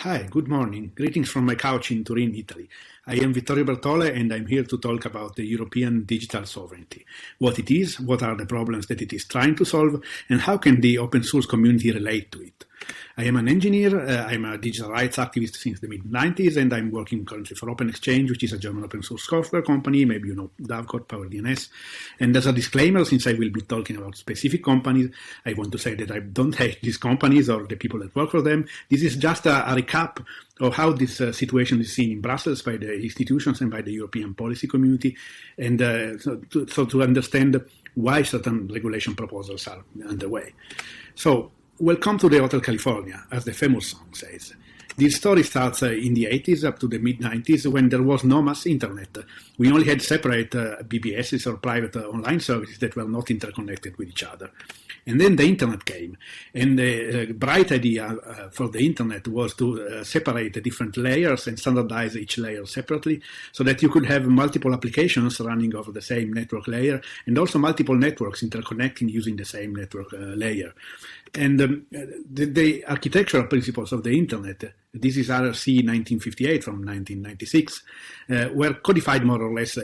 Hi, good morning. Greetings from my couch in Turin, Italy. I am Vittorio Bertole and I'm here to talk about the European digital sovereignty. What it is, what are the problems that it is trying to solve, and how can the open source community relate to it. I am an engineer, I'm a digital rights activist since the mid-90s, and I'm working currently for Open Exchange, which is a German open source software company. Maybe you know Dovecot, PowerDNS. And as a disclaimer, since I will be talking about specific companies, I want to say that I don't hate these companies or the people that work for them. This is just a recap of how this situation is seen in Brussels by the institutions and by the European policy community, and so to understand why certain regulation proposals are underway. So, welcome to the Hotel California, as the famous song says. This story starts in the 80s up to the mid-90s when there was no mass internet. We only had separate BBSs or private online services that were not interconnected with each other. And then the internet came, and the bright idea for the internet was to separate the different layers and standardize each layer separately so that you could have multiple applications running over the same network layer and also multiple networks interconnecting using the same network layer. And the architectural principles of the internet, this is RFC 1958 from 1996, were codified more or less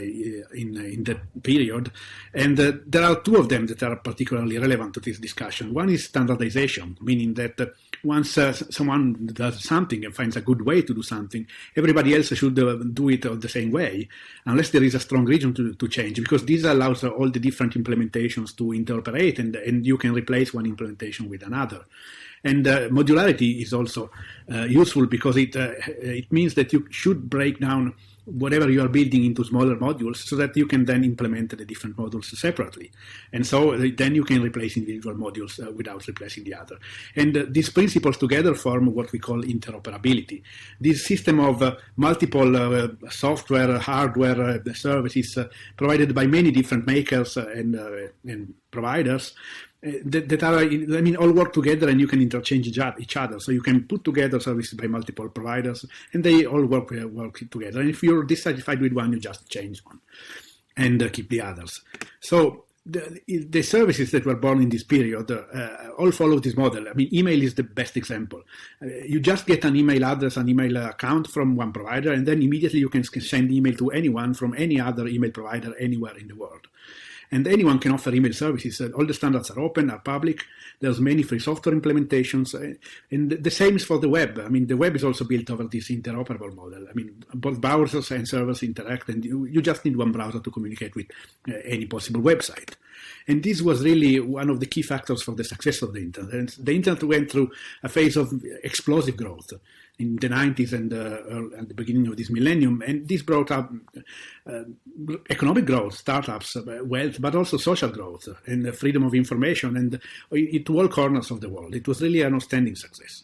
in that period. And there are two of them that are particularly relevant to this discussion. One is standardization, meaning that once someone does something and finds a good way to do something, everybody else should do it the same way, unless there is a strong reason to change, because this allows all the different implementations to interoperate, and you can replace one implementation with another. And modularity is also useful because it means that you should break down whatever you are building into smaller modules so that you can then implement the different modules separately. And so then you can replace individual modules without replacing the other. And these principles together form what we call interoperability. This system of multiple software, hardware services provided by many different makers and providers that are, all work together, and you can interchange each other. So you can put together services by multiple providers, and they all work together. And if you're dissatisfied with one, you just change one and keep the others. So the services that were born in this period all follow this model. Email is the best example. You just get an email address, an email account from one provider, and then immediately you can send email to anyone from any other email provider anywhere in the world. And anyone can offer email services. All the standards are open, are public. There's many free software implementations. And the same is for the web. The web is also built over this interoperable model. Both browsers and servers interact, and you just need one browser to communicate with any possible website. And this was really one of the key factors for the success of the internet. And the internet went through a phase of explosive growth in the 90s and at the beginning of this millennium. And this brought up economic growth, startups, wealth, but also social growth and freedom of information, and to all corners of the world. It was really an outstanding success.